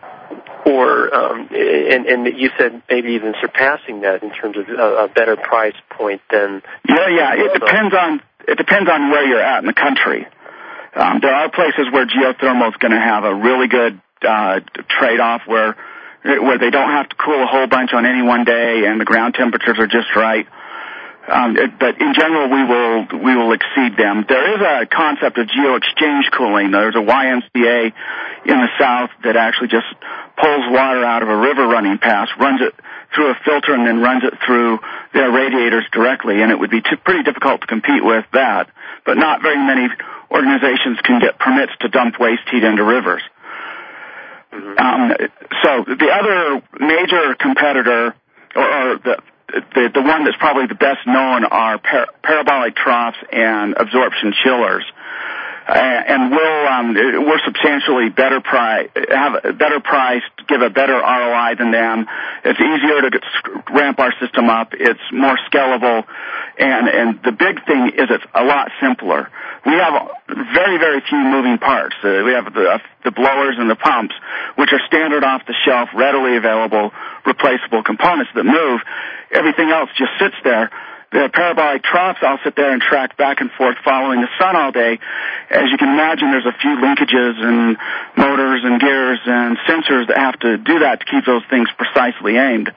or um, and, and you said maybe even surpassing that in terms of a, a better price point than... Yeah, yeah, it depends on... It depends on where you're at in the country. Um, there are places where geothermal is going to have a really good uh, trade-off where where they don't have to cool a whole bunch on any one day and the ground temperatures are just right. Um, it, but in general, we will we will exceed them. There is a concept of geo-exchange cooling. There's a Y M C A in the South that actually just pulls water out of a river running past, runs it through a filter, and then runs it through their radiators directly, and it would be t- pretty difficult to compete with that. But not very many organizations can get permits to dump waste heat into rivers. Mm-hmm. Um, so the other major competitor, or, or the, the the one that's probably the best known, are par- parabolic troughs and absorption chillers. Uh, and we'll, um, we're substantially better price, have a better price, give a better R O I than them. It's easier to get, ramp our system up. It's more scalable. And, and the big thing is it's a lot simpler. We have very, very few moving parts. Uh, we have the, uh, the blowers and the pumps, which are standard off-the-shelf, readily available, replaceable components that move. Everything else just sits there. The parabolic troughs, I'll sit there and track back and forth following the sun all day. As you can imagine, there's a few linkages and motors and gears and sensors that have to do that to keep those things precisely aimed.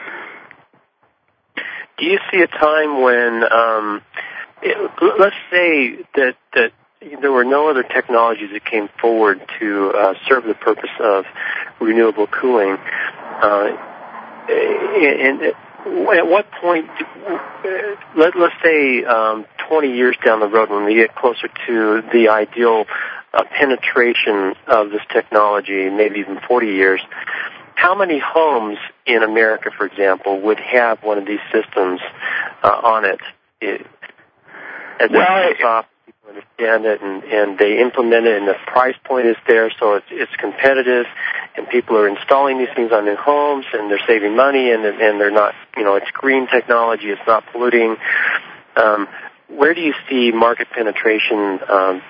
Do you see a time when, um, it, let's say that, that there were no other technologies that came forward to uh, serve the purpose of renewable cooling, uh, and, and at what point, let, let's say um, twenty years down the road, when we get closer to the ideal uh, penetration of this technology, maybe even forty years, how many homes in America, for example, would have one of these systems uh, on it? it as well, it off, people understand it, and, and they implement it, and the price point is there, so it's, it's competitive, and people are installing these things on their homes, and they're saving money, and and they're not, you know, it's green technology, it's not polluting. Um, where do you see market penetration um,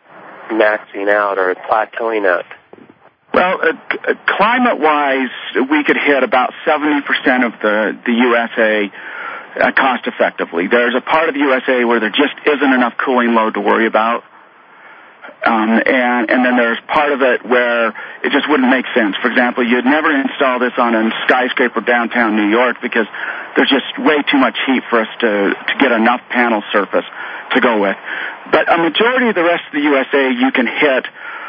maxing out or plateauing at? Well, uh, c- climate-wise, we could hit about seventy percent of the, the U S A uh, cost-effectively. There's a part of the U S A where there just isn't enough cooling load to worry about. Um, and, and then there's part of it where it just wouldn't make sense. For example, you'd never install this on a skyscraper downtown New York because there's just way too much heat for us to, to get enough panel surface to go with. But a majority of the rest of the U S A you can hit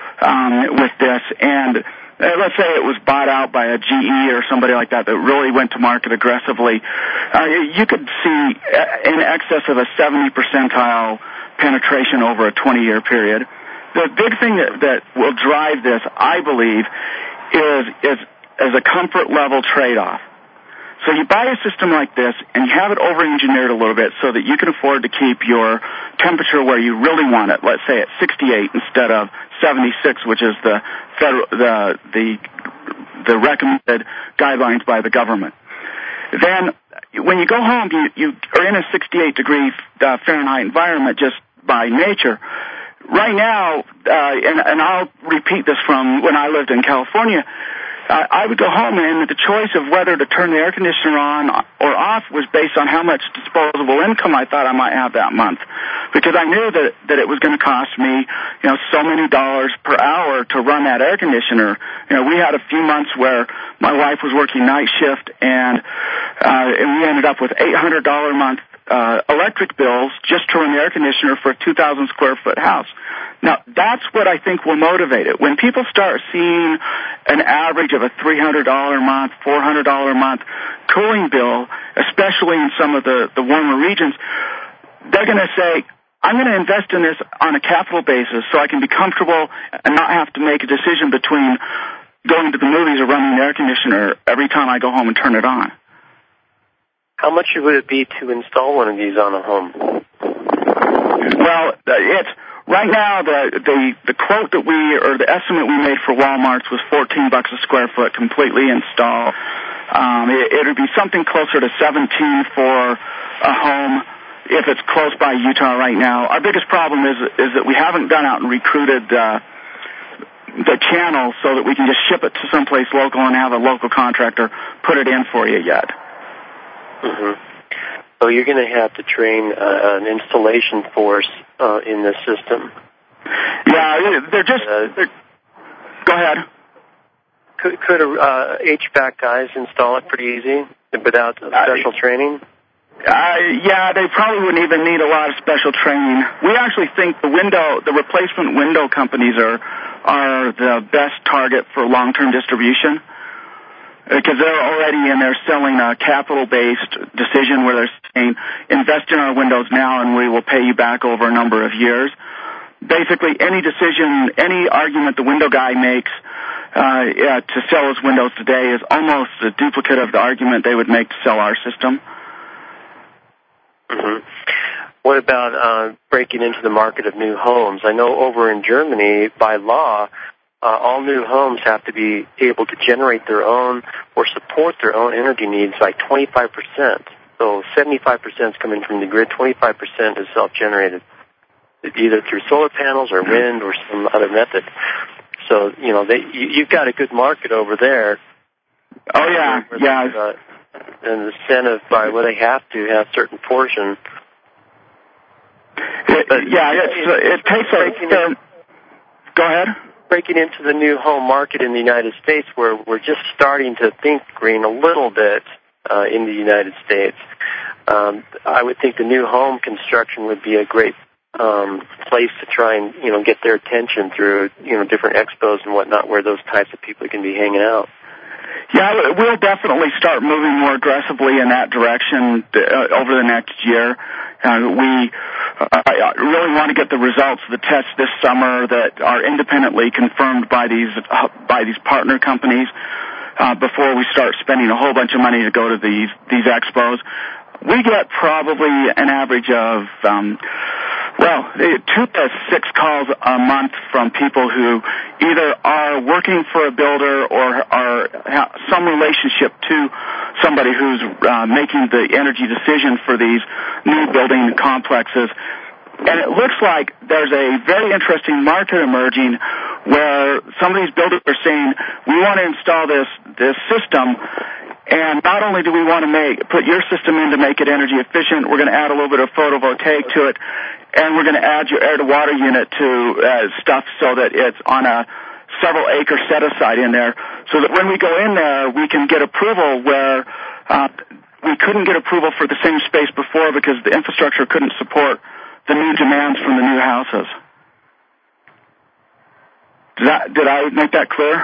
um, with this, and uh, let's say it was bought out by a G E or somebody like that that really went to market aggressively, uh, you could see in excess of a seventy percentile penetration over a twenty-year period. The big thing that, that will drive this, I believe, is, is, is a comfort level trade-off. So you buy a system like this, and you have it over-engineered a little bit so that you can afford to keep your temperature where you really want it, let's say at sixty-eight instead of seventy-six, which is the federal, the, the, the recommended guidelines by the government. Then when you go home, you, you are in a sixty-eight degree uh, Fahrenheit environment just by nature. Right now, uh, and, and I'll repeat this from when I lived in California, uh, I would go home and the choice of whether to turn the air conditioner on or off was based on how much disposable income I thought I might have that month. Because I knew that, that it was going to cost me, you know, so many dollars per hour to run that air conditioner. You know, we had a few months where my wife was working night shift and, uh, and we ended up with eight hundred dollars a month Uh, electric bills just to run the air conditioner for a two thousand square foot house. Now, that's what I think will motivate it. When people start seeing an average of a three hundred dollars a month, four hundred dollars a month cooling bill, especially in some of the, the warmer regions, they're going to say, I'm going to invest in this on a capital basis so I can be comfortable and not have to make a decision between going to the movies or running the air conditioner every time I go home and turn it on. How much would it be to install one of these on a home? Well, it's right now the the the quote that we or the estimate we made for Walmart's was fourteen bucks a square foot completely installed. Um, it, it would be something closer to seventeen for a home if it's close by Utah right now. Our biggest problem is is that we haven't gone out and recruited uh, the channel so that we can just ship it to someplace local and have a local contractor put it in for you yet. Mm-hmm. So you're going to have to train uh, an installation force uh, in this system. Yeah, they're just. Uh, they're, go ahead. Could, could uh, H V A C guys install it pretty easy without special uh, training? Uh, yeah, they probably wouldn't even need a lot of special training. We actually think the window, the replacement window companies are are the best target for long-term distribution. Because they're already in there selling a capital-based decision where they're saying, invest in our windows now and we will pay you back over a number of years. Basically, any decision, any argument the window guy makes uh, yeah, to sell his windows today is almost a duplicate of the argument they would make to sell our system. Mm-hmm. What about uh, breaking into the market of new homes? I know over in Germany, by law, Uh, all new homes have to be able to generate their own or support their own energy needs by twenty-five percent. So seventy-five percent is coming from the grid, twenty-five percent is self-generated, either through solar panels or wind or some other method. So, you know, they, you, you've got a good market over there. Oh, yeah, yeah. Uh, an incentive by where they have to have a certain portion. It, yeah, it's, uh, it takes a... Uh, go ahead. Breaking into the new home market in the United States, where we're just starting to think green a little bit uh, in the United States. Um, I would think the new home construction would be a great um, place to try and, you know, get their attention through, you know, different expos and whatnot, where those types of people can be hanging out. Yeah, we'll definitely start moving more aggressively in that direction uh, over the next year. Uh, we uh, really want to get the results of the tests this summer that are independently confirmed by these uh, by these partner companies uh, before we start spending a whole bunch of money to go to these these expos. We get probably an average of, um, well, two to six calls a month from people who either are working for a builder or are have some relationship to somebody who's uh, making the energy decision for these new building complexes. And it looks like there's a very interesting market emerging where some of these builders are saying, we want to install this, this system, and not only do we want to make put your system in to make it energy efficient, we're going to add a little bit of photovoltaic to it, and we're going to add your air-to-water unit to uh, stuff so that it's on a several-acre set-aside in there, so that when we go in there, we can get approval where uh, we couldn't get approval for the same space before because the infrastructure couldn't support the new demands from the new houses. Did, that, did I make that clear?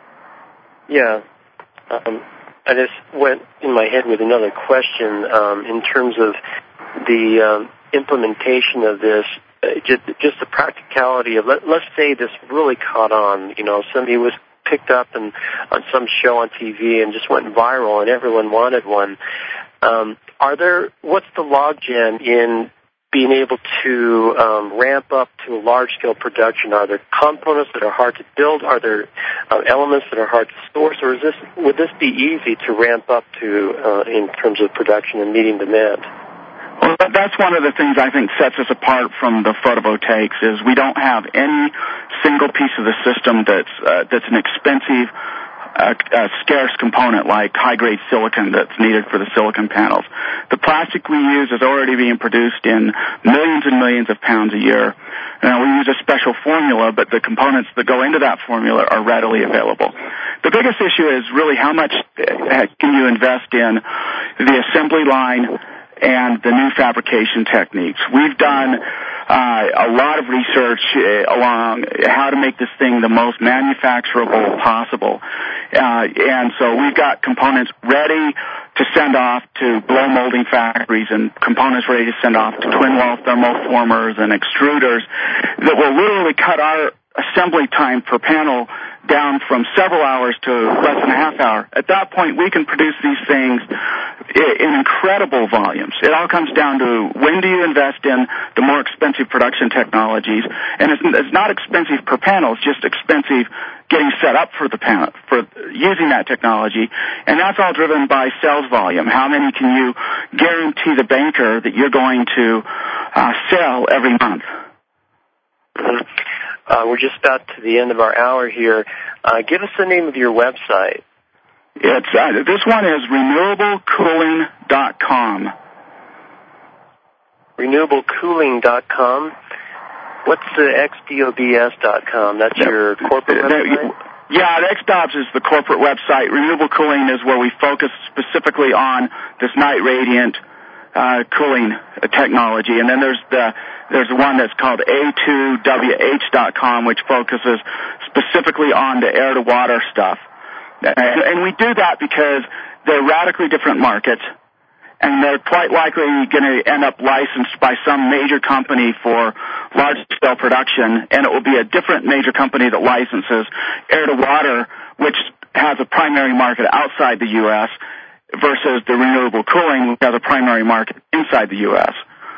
Yeah. Um, I just went in my head with another question um, in terms of the um, implementation of this, uh, just, just the practicality of, let, let's say this really caught on, you know, somebody was picked up and on some show on T V and just went viral and everyone wanted one. Um, are there, what's the logjam in being able to um, ramp up to a large-scale production? Are there components that are hard to build? Are there uh, elements that are hard to source? Or is this, would this be easy to ramp up to uh, in terms of production and meeting demand? Well, that's one of the things I think sets us apart from the photovoltaics is we don't have any single piece of the system that's uh, that's an expensive, A, a scarce component like high-grade silicon that's needed for the silicon panels. The plastic we use is already being produced in millions and millions of pounds a year. Now, we use a special formula, but the components that go into that formula are readily available. The biggest issue is really how much can you invest in the assembly line and the new fabrication techniques. We've done uh, a lot of research uh, along how to make this thing the most manufacturable possible. Uh, and so we've got components ready to send off to blow molding factories and components ready to send off to twin wall thermoformers and extruders that will literally cut our assembly time per panel down from several hours to less than a half hour. At that point, we can produce these things in incredible volumes. It all comes down to when do you invest in the more expensive production technologies, and it's, it's not expensive per panel, it's just expensive getting set up for the panel, for using that technology, and that's all driven by sales volume. How many can you guarantee the banker that you're going to uh, sell every month? Mm-hmm. Uh, we're just about to the end of our hour here. Uh, give us the name of your website. It's uh, this one is renewable cooling dot com. renewable cooling dot com. What's the X D O B S dot com? That's your corporate website? Yeah, the X D O B S is the corporate website. Renewable Cooling is where we focus specifically on this night radiant uh, cooling technology. And then there's the there's one that's called A two W H dot com, which focuses specifically on the air-to-water stuff. And, and we do that because they're radically different markets, and they're quite likely going to end up licensed by some major company for large-scale production, and it will be a different major company that licenses air-to-water, which has a primary market outside the U S, versus the renewable cooling, which has a primary market inside the U S.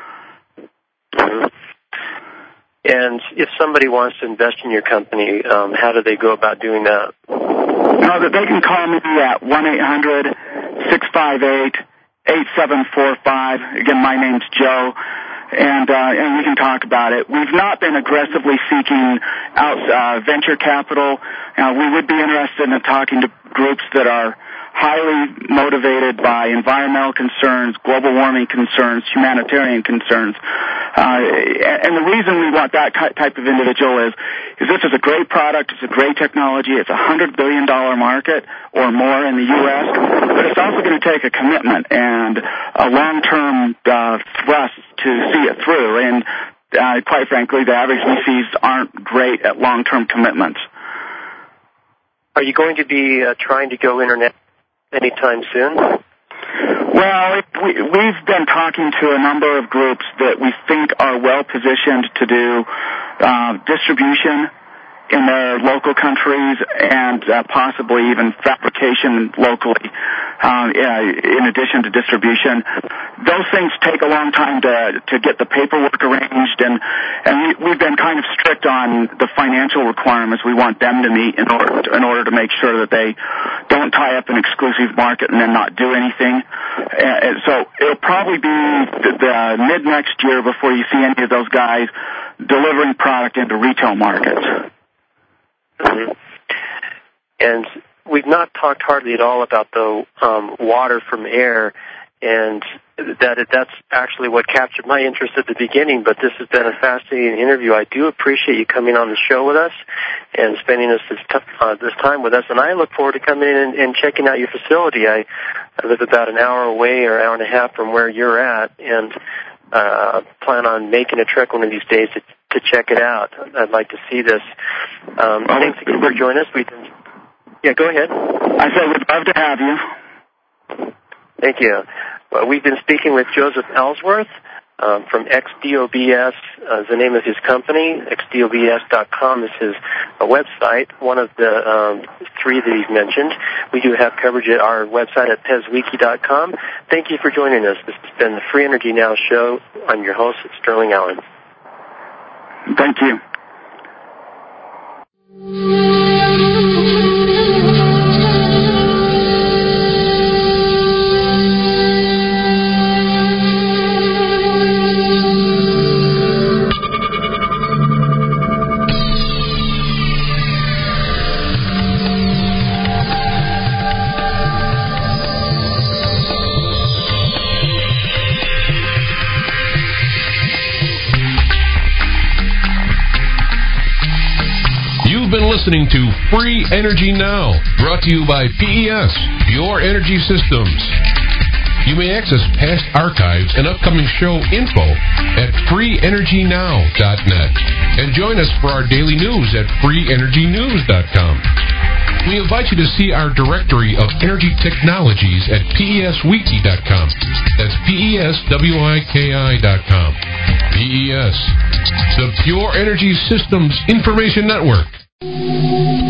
And if somebody wants to invest in your company, um, how do they go about doing that? No, that they can call me at one eight hundred six five eight eight seven four five. Again, my name's Joe, and uh, and we can talk about it. We've not been aggressively seeking out uh, venture capital. Uh, we would be interested in talking to groups that are highly motivated by environmental concerns, global warming concerns, humanitarian concerns. Uh, and the reason we want that type of individual is, is this is a great product, it's a great technology, it's a one hundred billion dollars market or more in the U S, but it's also going to take a commitment and a long-term uh, thrust to see it through. And uh, quite frankly, the average V Cs aren't great at long-term commitments. Are you going to be uh, trying to go internet anytime soon? Well, we, we've been talking to a number of groups that we think are well positioned to do uh, distribution in their local countries and uh, possibly even fabrication locally. um, in addition to distribution. Those things take a long time to to get the paperwork arranged, and and we, we've been kind of strict on the financial requirements we want them to meet in order to, in order to make sure that they don't tie up an exclusive market and then not do anything. And so it'll probably be the, the mid next year before you see any of those guys delivering product into retail markets. Mm-hmm. And we've not talked hardly at all about the um, water from air, and that that's actually what captured my interest at the beginning, but this has been a fascinating interview. I do appreciate you coming on the show with us and spending this this, t- uh, this time with us, and I look forward to coming in and, and checking out your facility. I, I live about an hour away or an hour and a half from where you're at, and uh, plan on making a trek one of these days to, to check it out. I'd like to see this. Um, well, thanks again for joining us. We can, yeah, go ahead. I said we'd love to have you. Thank you. Well, we've been speaking with Joseph Ellsworth um, from X D O B S, uh, the name of his company. X D O B S dot com is his uh, website, one of the um, three that he's mentioned. We do have coverage at our website at pez wiki dot com. Thank you for joining us. This has been the Free Energy Now show. I'm your host, Sterling Allen. Thank you. Listening to Free Energy Now, brought to you by P E S, Pure Energy Systems. You may access past archives and upcoming show info at free energy now dot net and join us for our daily news at free energy news dot com. We invite you to see our directory of energy technologies at P E S wiki dot com. That's P E S wiki dot com. P E S, the Pure Energy Systems Information Network.